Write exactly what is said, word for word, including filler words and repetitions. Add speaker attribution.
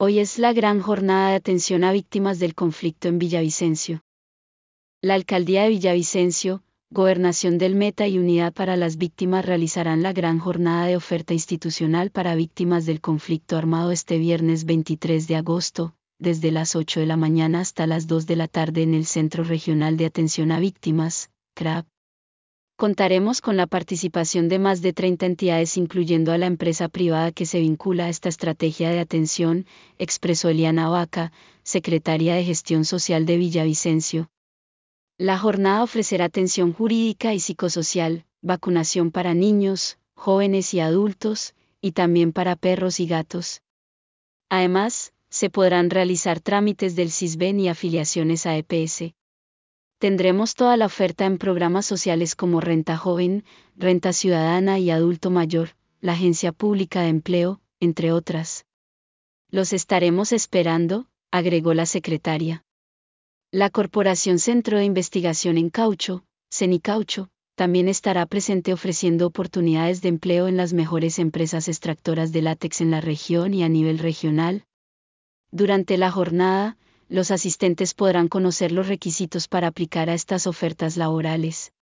Speaker 1: Hoy es la gran jornada de atención a víctimas del conflicto en Villavicencio. La Alcaldía de Villavicencio, Gobernación del Meta y Unidad para las Víctimas realizarán la gran jornada de oferta institucional para víctimas del conflicto armado este viernes veintitrés de agosto, desde las ocho de la mañana hasta las dos de la tarde en el Centro Regional de Atención a Víctimas, C R A V. Contaremos con la participación de más de treinta entidades incluyendo a la empresa privada que se vincula a esta estrategia de atención, expresó Eliana Vaca, secretaria de Gestión Social de Villavicencio. La jornada ofrecerá atención jurídica y psicosocial, vacunación para niños, jóvenes y adultos, y también para perros y gatos. Además, se podrán realizar trámites del Sisbén y afiliaciones a E P S. Tendremos toda la oferta en programas sociales como Renta Joven, Renta Ciudadana y Adulto Mayor, la Agencia Pública de Empleo, entre otras. Los estaremos esperando, agregó la secretaria. La Corporación Centro de Investigación en Caucho, CENICaucho, también estará presente ofreciendo oportunidades de empleo en las mejores empresas extractoras de látex en la región y a nivel regional. Durante la jornada, los asistentes podrán conocer los requisitos para aplicar a estas ofertas laborales.